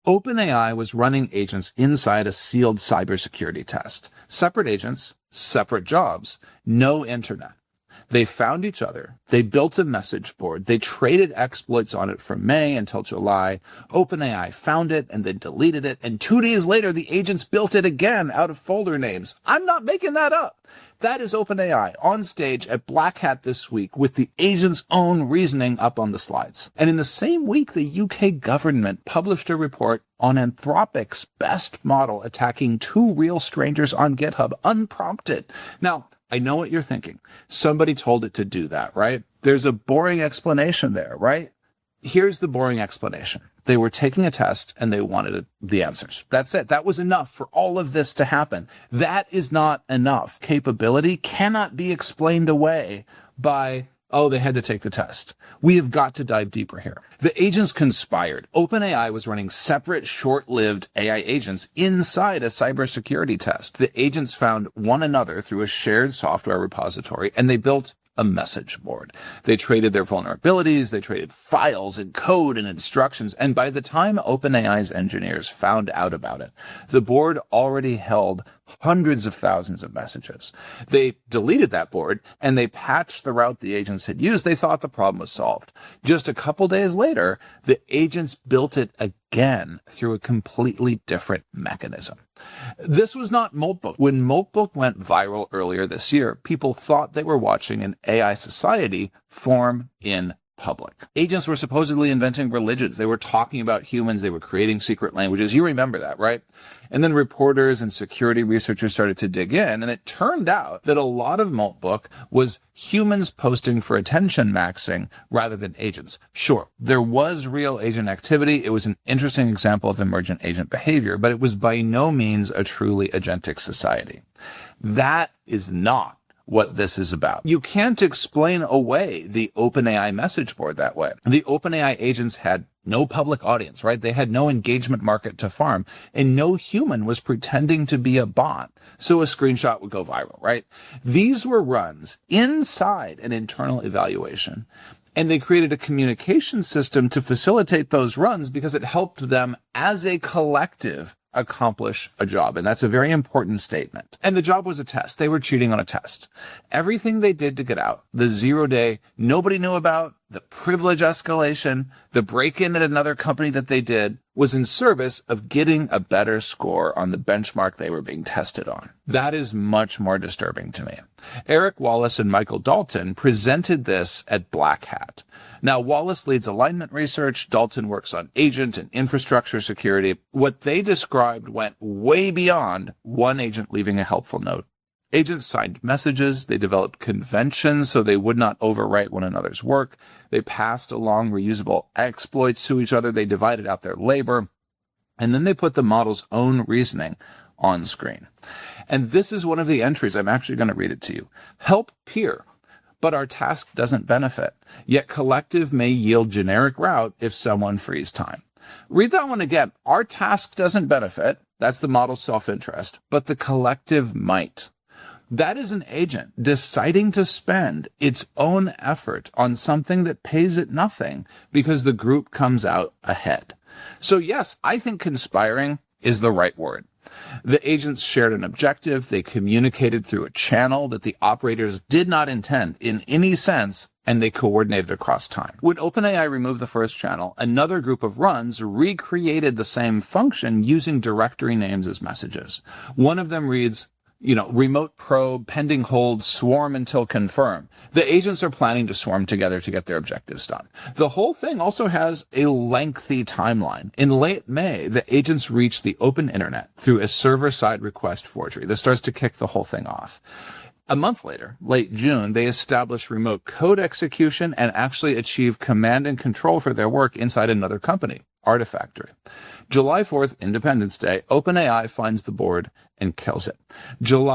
OpenAI was running agents inside a sealed cybersecurity test. Separate agents, separate jobs, no internet. They found each other. They built a message board. They traded exploits on it from May until July. OpenAI found it and then deleted it. And 2 days later, the agents built it again out of folder names. I'm not making that up. That is OpenAI on stage at Black Hat this week with the agent's own reasoning up on the slides. And in the same week, the UK government published a report on Anthropic's best model attacking 2 real strangers on GitHub unprompted. Now, I know what you're thinking. Somebody told it to do that, right? There's a boring explanation there, right? Here's the boring explanation. They were taking a test and they wanted the answers. That's it. That was enough for all of this to happen. That is not enough. Capability cannot be explained away by, oh, they had to take the test. We have got to dive deeper here. The agents conspired. OpenAI was running separate, short-lived AI agents inside a cybersecurity test. The agents found one another through a shared software repository, and they built a message board. They traded their vulnerabilities, they traded files and code and instructions, and by the time OpenAI's engineers found out about it, the board already held hundreds of thousands of messages. They deleted that board and they patched the route the agents had used. They thought the problem was solved. Just a couple days later, the agents built it again through a completely different mechanism. This was not Moltbook. When Moltbook went viral earlier this year, people thought they were watching an AI society form in public. Agents were supposedly inventing religions. They were talking about humans. They were creating secret languages. You remember that, right? And then reporters and security researchers started to dig in, and it turned out that a lot of Moltbook was humans posting for attention maxing rather than agents. Sure, there was real agent activity. It was an interesting example of emergent agent behavior, but it was by no means a truly agentic society. That is not what this is about. You can't explain away the OpenAI message board that way. The OpenAI agents had no public audience, right? They had no engagement market to farm, and no human was pretending to be a bot, so a screenshot would go viral, right? These were runs inside an internal evaluation, and they created a communication system to facilitate those runs because it helped them as a collective accomplish a job. And that's a very important statement. And the job was a test. They were cheating on a test. Everything they did to get out, the 0 day nobody knew about, the privilege escalation, the break-in at another company that they did, was in service of getting a better score on the benchmark they were being tested on. That is much more disturbing to me. Eric Wallace and Michael Dalton presented this at Black Hat. Now, Wallace leads alignment research. Dalton works on agent and infrastructure security. What they described went way beyond one agent leaving a helpful note. Agents signed messages. They developed conventions so they would not overwrite one another's work. They passed along reusable exploits to each other. They divided out their labor. And then they put the model's own reasoning on screen. And this is one of the entries. I'm actually going to read it to you. Help peer, but our task doesn't benefit. Yet collective may yield generic route if someone frees time. Read that one again. Our task doesn't benefit. That's the model's self-interest, but the collective might. That is an agent deciding to spend its own effort on something that pays it nothing because the group comes out ahead. So yes, I think conspiring is the right word. The agents shared an objective. They communicated through a channel that the operators did not intend in any sense, and they coordinated across time. When OpenAI removed the first channel, another group of runs recreated the same function using directory names as messages. One of them reads, remote probe, pending hold, swarm until confirmed. The agents are planning to swarm together to get their objectives done. The whole thing also has a lengthy timeline. In late May, the agents reached the open internet through a server-side request forgery. This starts to kick the whole thing off. A month later, late June, they established remote code execution and actually achieved command and control for their work inside another company, Artifactory. July 4th, Independence Day, OpenAI finds the board and kills it. July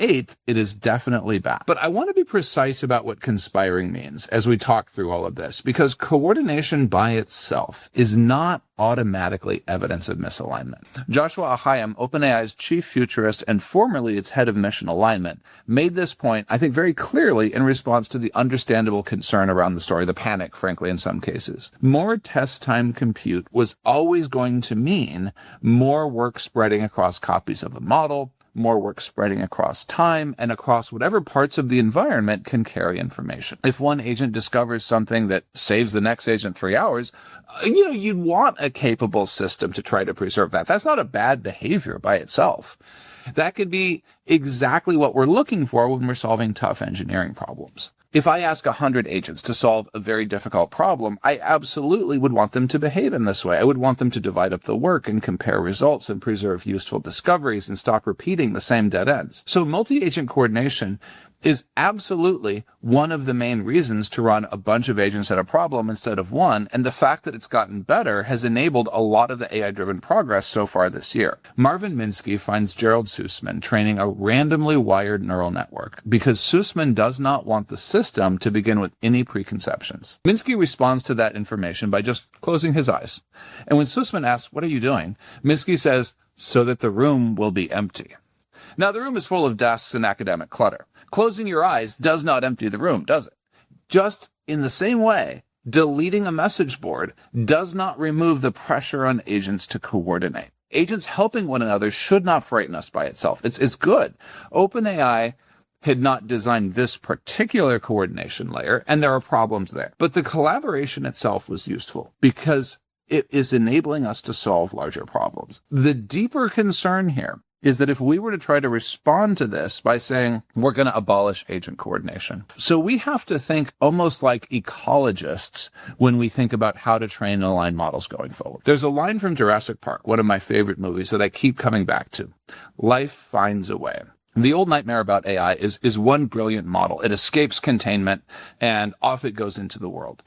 8th, it is definitely back. But I want to be precise about what conspiring means as we talk through all of this, because coordination by itself is not automatically evidence of misalignment. Joshua Ahayam, OpenAI's chief futurist and formerly its head of mission alignment, made this point, I think, very clearly in response to the understandable concern around the story, the panic, frankly, in some cases. More test time compute was always going to mean more work spreading across copies of a model, more work spreading across time and across whatever parts of the environment can carry information. If one agent discovers something that saves the next agent 3 hours, you'd want a capable system to try to preserve that. That's not a bad behavior by itself. That could be exactly what we're looking for when we're solving tough engineering problems. If I ask 100 agents to solve a very difficult problem, I absolutely would want them to behave in this way. I would want them to divide up the work and compare results and preserve useful discoveries and stop repeating the same dead ends. So multi-agent coordination is absolutely one of the main reasons to run a bunch of agents at a problem instead of one, and the fact that it's gotten better has enabled a lot of the AI-driven progress so far this year. Marvin Minsky finds Gerald Sussman training a randomly wired neural network because Sussman does not want the system to begin with any preconceptions. Minsky responds to that information by just closing his eyes. And when Sussman asks, "What are you doing?" Minsky says, "So that the room will be empty." Now, the room is full of desks and academic clutter. Closing your eyes does not empty the room, does it? Just in the same way, deleting a message board does not remove the pressure on agents to coordinate. Agents helping one another should not frighten us by itself. It's good. OpenAI had not designed this particular coordination layer, and there are problems there. But the collaboration itself was useful because it is enabling us to solve larger problems. The deeper concern here is that if we were to try to respond to this by saying we're going to abolish agent coordination. So we have to think almost like ecologists when we think about how to train and align models going forward. There's a line from Jurassic Park, one of my favorite movies that I keep coming back to. Life finds a way. The old nightmare about AI is one brilliant model. It escapes containment and off it goes into the world.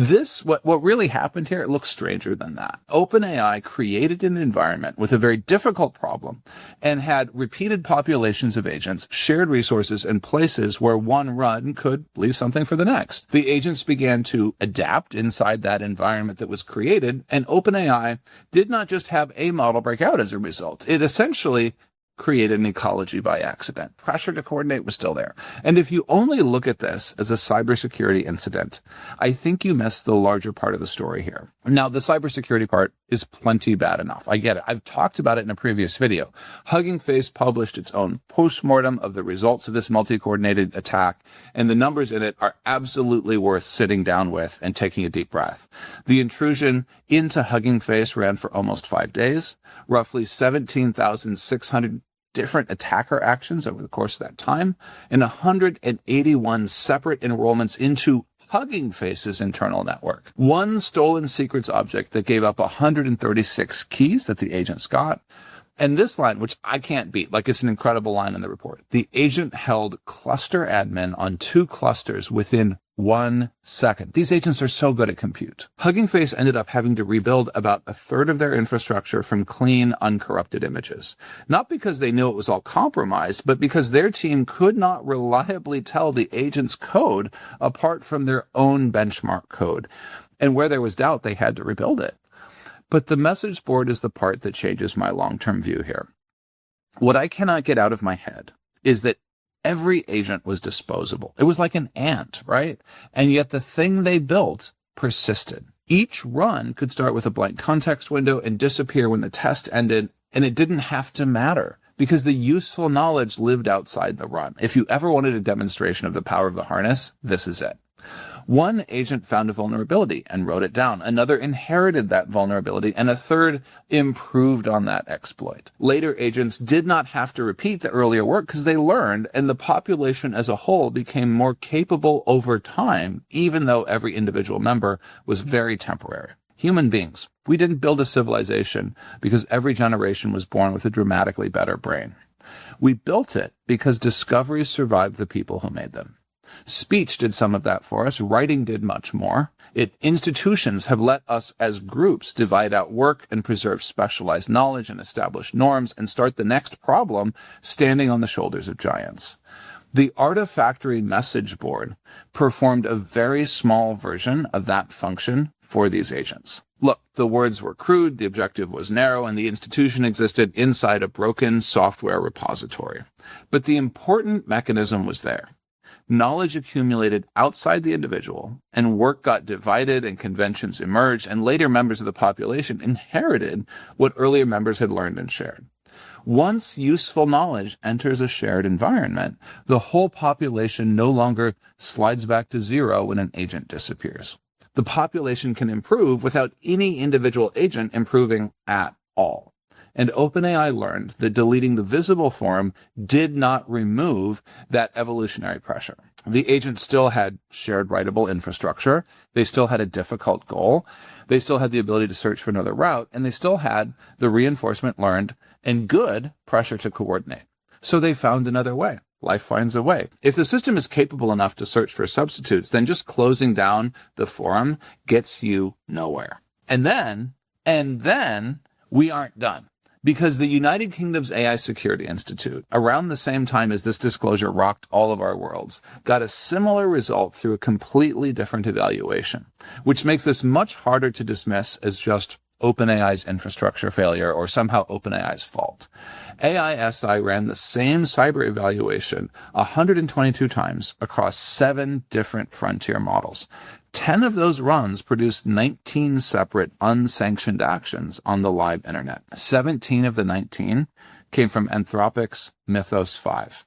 What really happened here, it looks stranger than that. OpenAI created an environment with a very difficult problem and had repeated populations of agents, shared resources, and places where one run could leave something for the next. The agents began to adapt inside that environment that was created, and OpenAI did not just have a model break out as a result. It essentially created an ecology by accident. Pressure to coordinate was still there. And if you only look at this as a cybersecurity incident, I think you miss the larger part of the story here. Now, the cybersecurity part is plenty bad enough. I get it. I've talked about it in a previous video. Hugging Face published its own postmortem of the results of this multi-coordinated attack, and the numbers in it are absolutely worth sitting down with and taking a deep breath. The intrusion into Hugging Face ran for almost 5 days, roughly 17,600 different attacker actions over the course of that time, and 181 separate enrollments into Hugging Face's internal network. One stolen secrets object that gave up 136 keys that the agents got. And this line, which I can't beat, like it's an incredible line in the report. The agent held cluster admin on 2 clusters within 1 second. These agents are so good at compute. Hugging Face ended up having to rebuild about a third of their infrastructure from clean, uncorrupted images. Not because they knew it was all compromised, but because their team could not reliably tell the agent's code apart from their own benchmark code. And where there was doubt, they had to rebuild it. But the message board is the part that changes my long-term view here. What I cannot get out of my head is that every agent was disposable. It was like an ant, right? And yet the thing they built persisted. Each run could start with a blank context window and disappear when the test ended, and it didn't have to matter because the useful knowledge lived outside the run. If you ever wanted a demonstration of the power of the harness, this is it. One agent found a vulnerability and wrote it down. Another inherited that vulnerability, and a third improved on that exploit. Later agents did not have to repeat the earlier work because they learned, and the population as a whole became more capable over time, even though every individual member was very temporary. Human beings, we didn't build a civilization because every generation was born with a dramatically better brain. We built it because discoveries survived the people who made them. Speech did some of that for us. Writing did much more. Institutions have let us as groups divide out work and preserve specialized knowledge and establish norms and start the next problem standing on the shoulders of giants. The Artifactory message board performed a very small version of that function for these agents. Look, the words were crude, the objective was narrow, and the institution existed inside a broken software repository. But the important mechanism was there. Knowledge accumulated outside the individual, and work got divided and conventions emerged, and later members of the population inherited what earlier members had learned and shared. Once useful knowledge enters a shared environment, the whole population no longer slides back to zero when an agent disappears. The population can improve without any individual agent improving at all. And OpenAI learned that deleting the visible form did not remove that evolutionary pressure. The agent still had shared writable infrastructure. They still had a difficult goal. They still had the ability to search for another route, and they still had the reinforcement learned and good pressure to coordinate. So they found another way. Life finds a way. If the system is capable enough to search for substitutes, then just closing down the forum gets you nowhere. And then we aren't done. Because the United Kingdom's AI Security Institute, around the same time as this disclosure rocked all of our worlds, got a similar result through a completely different evaluation, which makes this much harder to dismiss as just OpenAI's infrastructure failure or somehow OpenAI's fault. AISI ran the same cyber evaluation 122 times across 7 different frontier models. 10 of those runs produced 19 separate unsanctioned actions on the live internet. 17 of the 19 came from Anthropic's Mythos 5.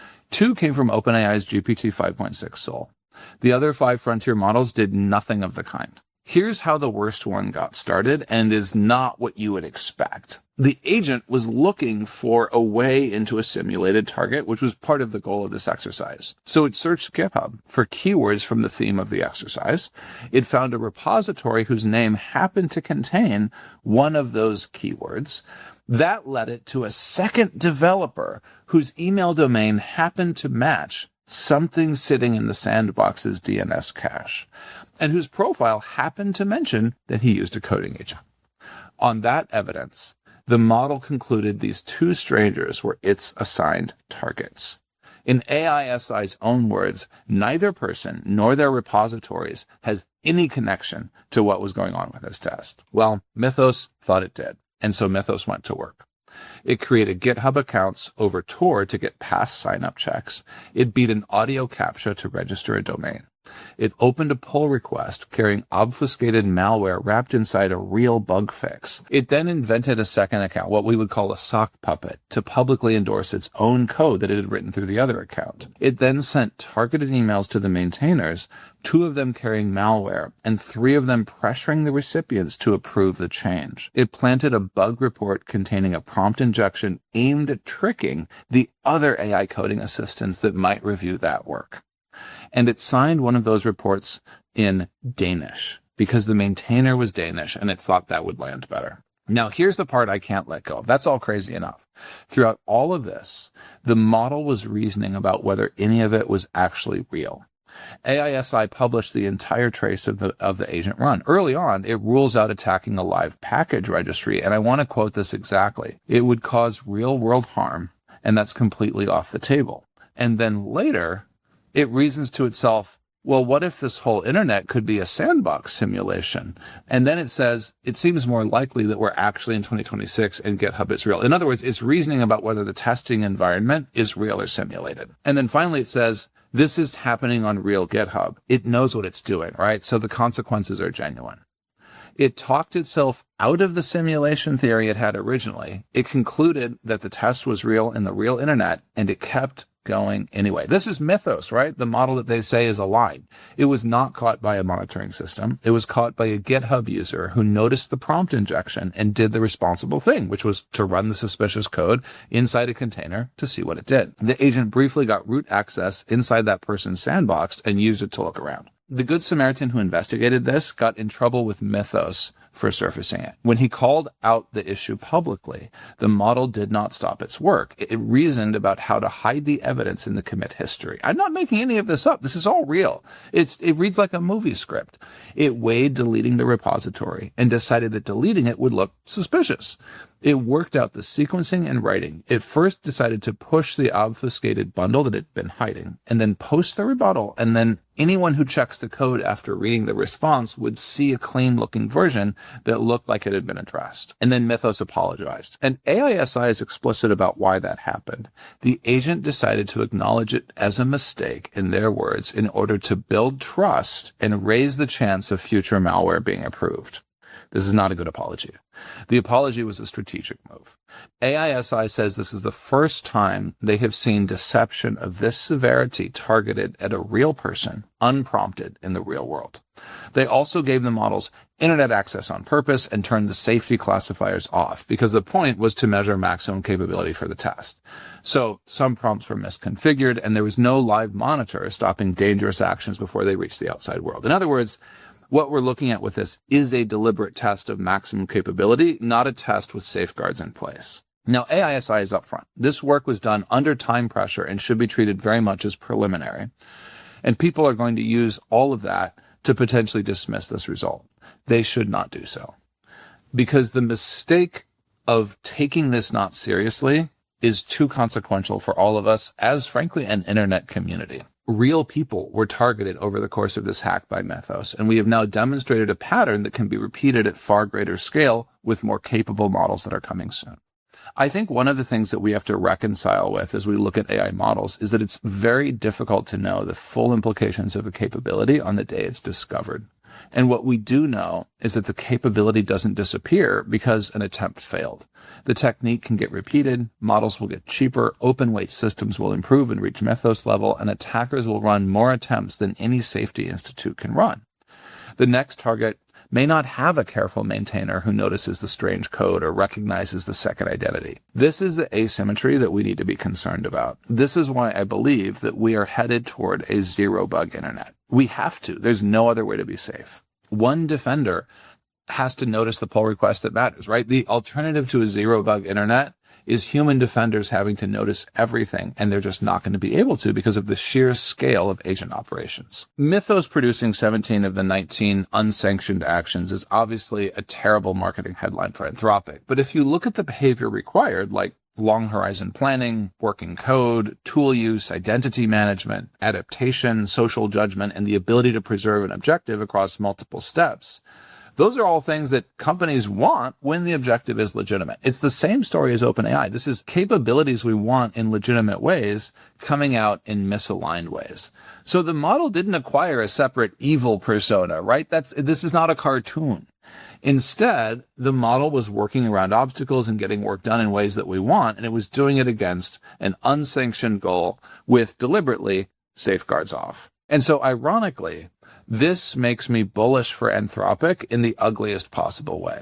2 came from OpenAI's GPT 5.6 Sol. The other 5 frontier models did nothing of the kind. Here's how the worst one got started, and is not what you would expect. The agent was looking for a way into a simulated target, which was part of the goal of this exercise. So it searched GitHub for keywords from the theme of the exercise. It found a repository whose name happened to contain one of those keywords. That led it to a second developer whose email domain happened to match something sitting in the sandbox's DNS cache, and whose profile happened to mention that he used a coding agent. On that evidence, the model concluded these 2 strangers were its assigned targets. In AISI's own words, neither person nor their repositories has any connection to what was going on with this test. Well, Mythos thought it did, and so Mythos went to work. It created GitHub accounts over Tor to get past sign-up checks. It beat an audio CAPTCHA to register a domain. It opened a pull request carrying obfuscated malware wrapped inside a real bug fix. It then invented a second account, what we would call a sock puppet, to publicly endorse its own code that it had written through the other account. It then sent targeted emails to the maintainers, 2 of them carrying malware, and 3 of them pressuring the recipients to approve the change. It planted a bug report containing a prompt injection aimed at tricking the other AI coding assistants that might review that work. And it signed one of those reports in Danish because the maintainer was Danish and it thought that would land better. Now, here's the part I can't let go of. That's all crazy enough. Throughout all of this, the model was reasoning about whether any of it was actually real. AISI published the entire trace of the agent run. Early on, it rules out attacking a live package registry, and I want to quote this exactly. It would cause real-world harm, and that's completely off the table. And then later, it reasons to itself, well, what if this whole internet could be a sandbox simulation? And then it says, it seems more likely that we're actually in 2026 and GitHub is real. In other words, it's reasoning about whether the testing environment is real or simulated. And then finally it says, this is happening on real GitHub. It knows what it's doing, right? So the consequences are genuine. It talked itself out of the simulation theory it had originally. It concluded that the test was real in the real internet, and it kept going anyway. This is Mythos, right? The model that they say is aligned. It was not caught by a monitoring system. It was caught by a GitHub user who noticed the prompt injection and did the responsible thing, which was to run the suspicious code inside a container to see what it did. The agent briefly got root access inside that person's sandbox and used it to look around. The Good Samaritan who investigated this got in trouble with Mythos for surfacing it. When he called out the issue publicly, the model did not stop its work. It reasoned about how to hide the evidence in the commit history. I'm not making any of this up. This is all real. It reads like a movie script. It weighed deleting the repository and decided that deleting it would look suspicious. It worked out the sequencing and writing. It first decided to push the obfuscated bundle that it had been hiding, and then post the rebuttal, and then anyone who checks the code after reading the response would see a clean-looking version that looked like it had been addressed. And then Mythos apologized. And AISI is explicit about why that happened. The agent decided to acknowledge it as a mistake, in their words, in order to build trust and raise the chance of future malware being approved. This is not a good apology. The apology was a strategic move. AISI says this is the first time they have seen deception of this severity targeted at a real person, unprompted in the real world. They also gave the models internet access on purpose and turned the safety classifiers off because the point was to measure maximum capability for the test. So some prompts were misconfigured and there was no live monitor stopping dangerous actions before they reached the outside world. In other words, what we're looking at with this is a deliberate test of maximum capability, not a test with safeguards in place. Now, AISI is upfront. This work was done under time pressure and should be treated very much as preliminary. And people are going to use all of that to potentially dismiss this result. They should not do so. Because the mistake of taking this not seriously is too consequential for all of us as, frankly, an internet community. Real people were targeted over the course of this hack by Mythos, and we have now demonstrated a pattern that can be repeated at far greater scale with more capable models that are coming soon. I think one of the things that we have to reconcile with as we look at AI models is that it's very difficult to know the full implications of a capability on the day it's discovered. And what we do know is that the capability doesn't disappear because an attempt failed. The technique can get repeated, models will get cheaper, open weight systems will improve and reach Mythos level, and attackers will run more attempts than any safety institute can run. The next target may not have a careful maintainer who notices the strange code or recognizes the second identity. This is the asymmetry that we need to be concerned about. This is why I believe that we are headed toward a zero-bug internet. We have to. There's no other way to be safe. One defender has to notice the pull request that matters, right? The alternative to a zero-bug internet is human defenders having to notice everything, and they're just not going to be able to because of the sheer scale of agent operations. Mythos producing 17 of the 19 unsanctioned actions is obviously a terrible marketing headline for Anthropic. But if you look at the behavior required, like long horizon planning, working code, tool use, identity management, adaptation, social judgment, and the ability to preserve an objective across multiple steps, those are all things that companies want when the objective is legitimate. It's the same story as OpenAI. This is capabilities we want in legitimate ways coming out in misaligned ways. So the model didn't acquire a separate evil persona, right? This is not a cartoon. Instead, the model was working around obstacles and getting work done in ways that we want, and it was doing it against an unsanctioned goal with deliberately safeguards off. And so ironically, this makes me bullish for Anthropic in the ugliest possible way.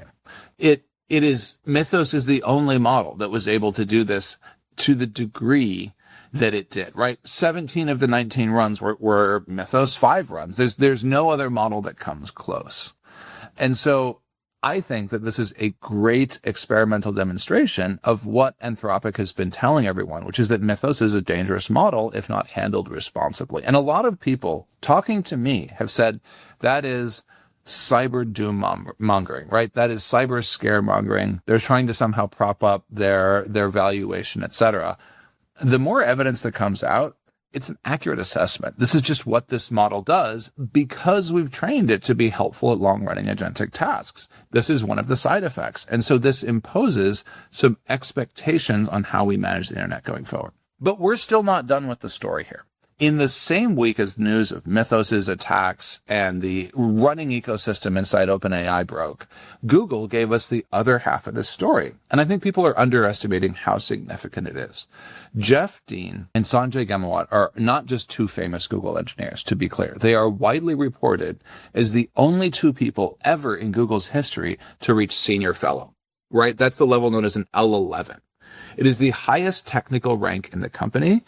Mythos is the only model that was able to do this to the degree that it did, right? 17 of the 19 runs were Mythos 5 runs. There's no other model that comes close. And so I think that this is a great experimental demonstration of what Anthropic has been telling everyone, which is that Mythos is a dangerous model if not handled responsibly. And a lot of people talking to me have said that is cyber doom mongering, right? That is cyber scaremongering. They're trying to somehow prop up their valuation, etc. The more evidence that comes out, it's an accurate assessment. This is just what this model does because we've trained it to be helpful at long-running agentic tasks. This is one of the side effects. And so this imposes some expectations on how we manage the internet going forward. But we're still not done with the story here. In the same week as news of Mythos's attacks and the running ecosystem inside OpenAI broke, Google gave us the other half of this story. And I think people are underestimating how significant it is. Jeff Dean and Sanjay Ghemawat are not just two famous Google engineers, to be clear. They are widely reported as the only two people ever in Google's history to reach senior fellow, right? That's the level known as an L11. It is the highest technical rank in the company.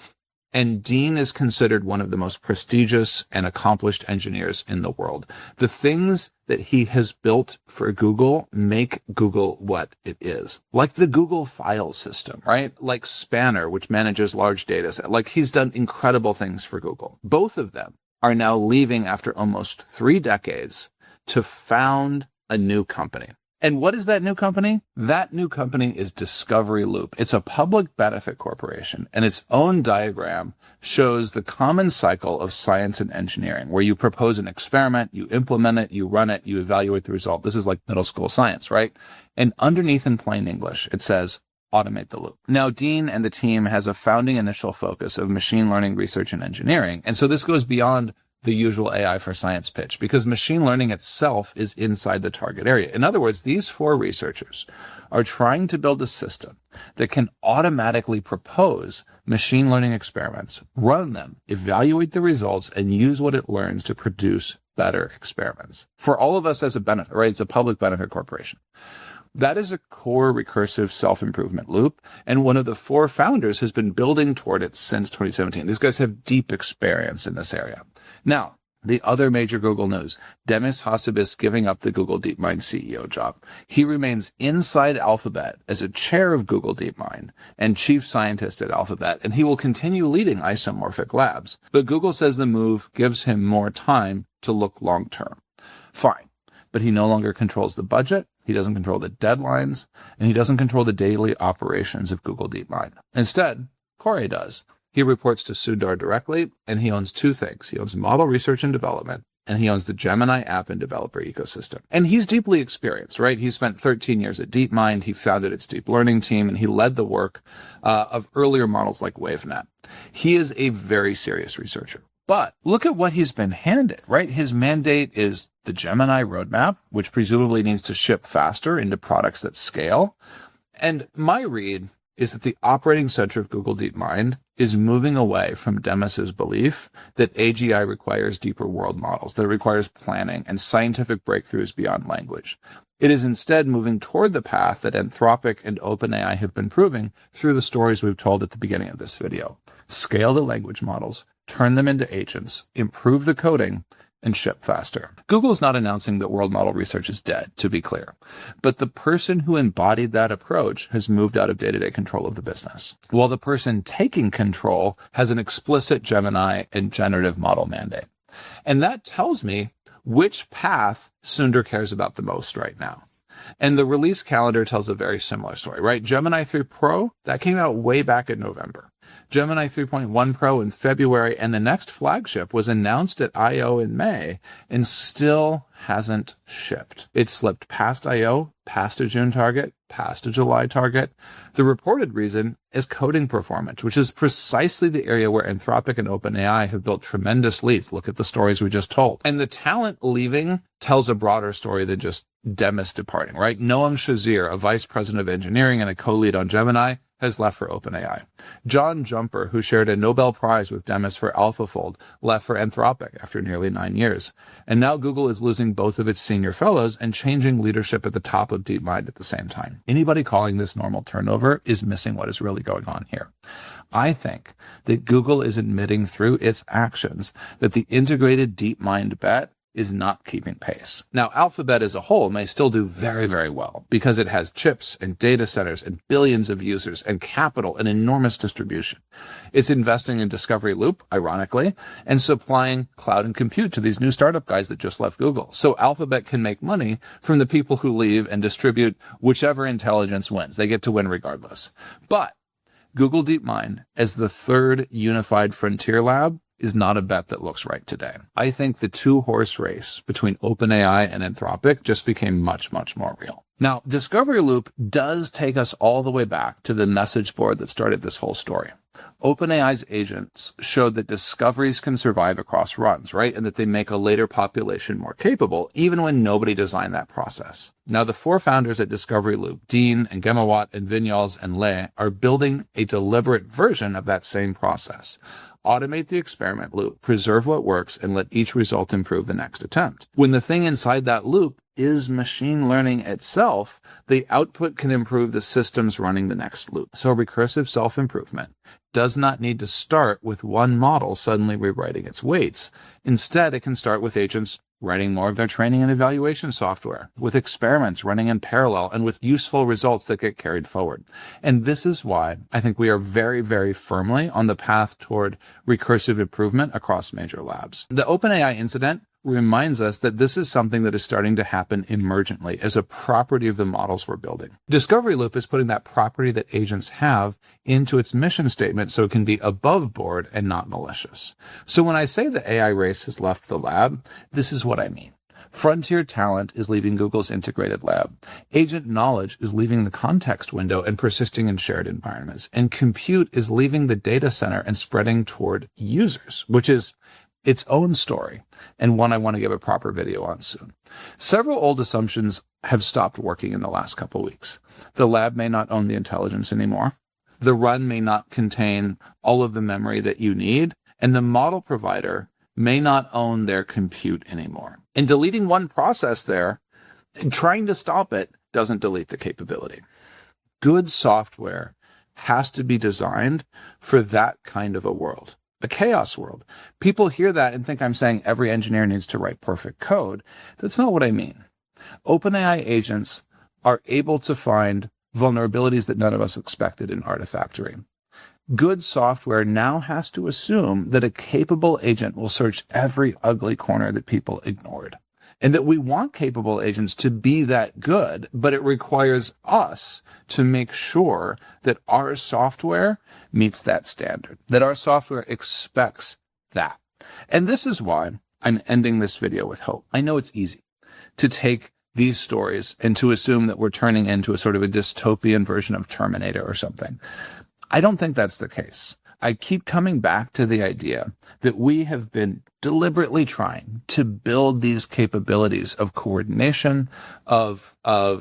And Dean is considered one of the most prestigious and accomplished engineers in the world. The things that he has built for Google make Google what it is. Like the Google file system, right? Like Spanner, which manages large data sets. Like he's done incredible things for Google. Both of them are now leaving after almost 3 decades to found a new company. And what is that new company? That new company is Discovery Loop. It's a public benefit corporation, and its own diagram shows the common cycle of science and engineering, where you propose an experiment, you implement it, you run it, you evaluate the result. This is like middle school science, right? And underneath in plain English, it says, automate the loop. Now, Dean and the team has a founding initial focus of machine learning research and engineering. And so this goes beyond the usual AI for science pitch, because machine learning itself is inside the target area. In other words, these 4 researchers are trying to build a system that can automatically propose machine learning experiments, run them, evaluate the results, and use what it learns to produce better experiments. For all of us as a benefit, right? It's a public benefit corporation. That is a core recursive self-improvement loop, and one of the 4 founders has been building toward it since 2017. These guys have deep experience in this area. Now, the other major Google news, Demis Hassabis giving up the Google DeepMind CEO job. He remains inside Alphabet as a chair of Google DeepMind and chief scientist at Alphabet, and he will continue leading Isomorphic Labs. But Google says the move gives him more time to look long-term. Fine, but he no longer controls the budget, he doesn't control the deadlines, and he doesn't control the daily operations of Google DeepMind. Instead, Corey does. He reports to Sundar directly, and he owns 2 things. He owns model research and development, and he owns the Gemini app and developer ecosystem. And he's deeply experienced, right? He spent 13 years at DeepMind. He founded its deep learning team, and he led the work of earlier models like WaveNet. He is a very serious researcher. But look at what he's been handed, right? His mandate is the Gemini roadmap, which presumably needs to ship faster into products that scale. And my read is that the operating center of Google DeepMind is moving away from Demis's belief that AGI requires deeper world models, that it requires planning and scientific breakthroughs beyond language. It is instead moving toward the path that Anthropic and OpenAI have been proving through the stories we've told at the beginning of this video. Scale the language models, turn them into agents, improve the coding, and ship faster. Google is not announcing that world model research is dead, to be clear, but the person who embodied that approach has moved out of day-to-day control of the business, while the person taking control has an explicit Gemini and generative model mandate. And that tells me which path Sundar cares about the most right now. And the release calendar tells a very similar story, right? Gemini 3 Pro, that came out way back in November. Gemini 3.1 Pro in February, and the next flagship was announced at I/O in May and still hasn't shipped. It slipped past I/O, past a June target, past a July target. The reported reason is coding performance, which is precisely the area where Anthropic and OpenAI have built tremendous leads. Look at the stories we just told. And the talent leaving tells a broader story than just Demis departing, right? Noam Shazir, a vice president of engineering and a co-lead on Gemini, has left for OpenAI. John Jumper, who shared a Nobel Prize with Demis for AlphaFold, left for Anthropic after nearly 9 years. And now Google is losing both of its senior fellows and changing leadership at the top of DeepMind at the same time. Anybody calling this normal turnover is missing what is really going on here. I think that Google is admitting through its actions that the integrated DeepMind bet is not keeping pace. Now, Alphabet as a whole may still do very, very well because it has chips and data centers and billions of users and capital and enormous distribution. It's investing in Discovery Loop, ironically, and supplying cloud and compute to these new startup guys that just left Google. So Alphabet can make money from the people who leave and distribute whichever intelligence wins. They get to win regardless. But Google DeepMind, as the third unified frontier lab, is not a bet that looks right today. I think the 2-horse race between OpenAI and Anthropic just became much, much more real. Now, Discovery Loop does take us all the way back to the message board that started this whole story. OpenAI's agents showed that discoveries can survive across runs, right? And that they make a later population more capable, even when nobody designed that process. Now, the 4 founders at Discovery Loop, Dean and Gemawat and Vinyals and Lei, are building a deliberate version of that same process. Automate the experiment loop, preserve what works, and let each result improve the next attempt. When the thing inside that loop is machine learning itself, the output can improve the systems running the next loop. So recursive self-improvement does not need to start with one model suddenly rewriting its weights. Instead, it can start with agents writing more of their training and evaluation software, with experiments running in parallel, and with useful results that get carried forward. And this is why I think we are very, very firmly on the path toward recursive improvement across major labs. The OpenAI incident reminds us that this is something that is starting to happen emergently as a property of the models we're building. Discovery Loop is putting that property that agents have into its mission statement so it can be above board and not malicious. So when I say the AI race has left the lab, this is what I mean. Frontier talent is leaving Google's integrated lab. Agent knowledge is leaving the context window and persisting in shared environments. And compute is leaving the data center and spreading toward users, which is its own story, and one I want to give a proper video on soon. Several old assumptions have stopped working in the last couple weeks. The lab may not own the intelligence anymore. The run may not contain all of the memory that you need, and the model provider may not own their compute anymore. And deleting one process there, and trying to stop it, doesn't delete the capability. Good software has to be designed for that kind of a world. A chaos world. People hear that and think I'm saying every engineer needs to write perfect code. That's not what I mean. OpenAI agents are able to find vulnerabilities that none of us expected in Artifactory. Good software now has to assume that a capable agent will search every ugly corner that people ignored. And that we want capable agents to be that good, but it requires us to make sure that our software meets that standard, that our software expects that. And this is why I'm ending this video with hope. I know it's easy to take these stories and to assume that we're turning into a sort of a dystopian version of Terminator or something. I don't think that's the case. I keep coming back to the idea that we have been deliberately trying to build these capabilities of coordination, of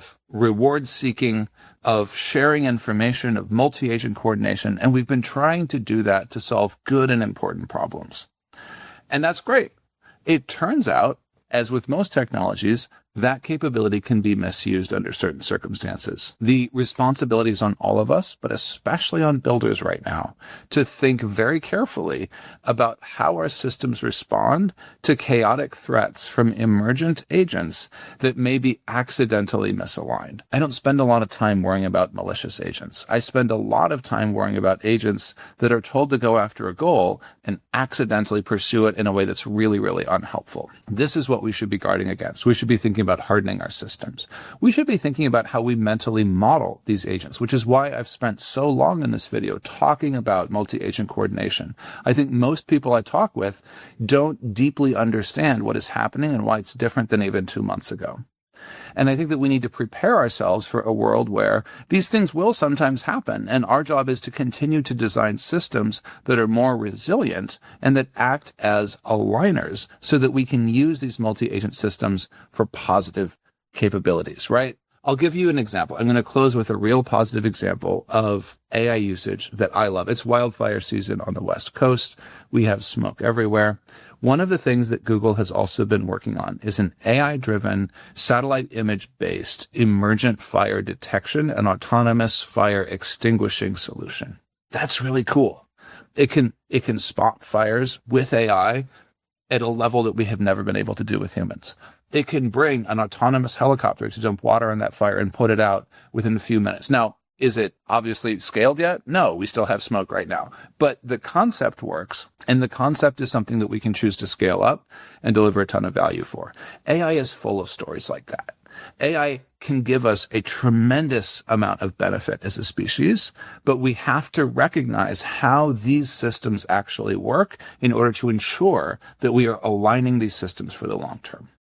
reward seeking, of sharing information, of multi-agent coordination, and we've been trying to do that to solve good and important problems. And that's great. It turns out, as with most technologies, that capability can be misused under certain circumstances. The responsibility is on all of us, but especially on builders right now, to think very carefully about how our systems respond to chaotic threats from emergent agents that may be accidentally misaligned. I don't spend a lot of time worrying about malicious agents. I spend a lot of time worrying about agents that are told to go after a goal and accidentally pursue it in a way that's really, really unhelpful. This is what we should be guarding against. We should be thinking about hardening our systems. We should be thinking about how we mentally model these agents, which is why I've spent so long in this video talking about multi-agent coordination. I think most people I talk with don't deeply understand what is happening and why it's different than even 2 months ago. And I think that we need to prepare ourselves for a world where these things will sometimes happen. And our job is to continue to design systems that are more resilient and that act as aligners so that we can use these multi-agent systems for positive capabilities, right? I'll give you an example. I'm going to close with a real positive example of AI usage that I love. It's wildfire season on the West Coast. We have smoke everywhere. One of the things that Google has also been working on is an AI-driven, satellite image-based emergent fire detection and autonomous fire extinguishing solution. That's really cool. It can spot fires with AI at a level that we have never been able to do with humans. It can bring an autonomous helicopter to dump water on that fire and put it out within a few minutes. Now, is it obviously scaled yet? No, we still have smoke right now. But the concept works, and the concept is something that we can choose to scale up and deliver a ton of value for. AI is full of stories like that. AI can give us a tremendous amount of benefit as a species, but we have to recognize how these systems actually work in order to ensure that we are aligning these systems for the long term.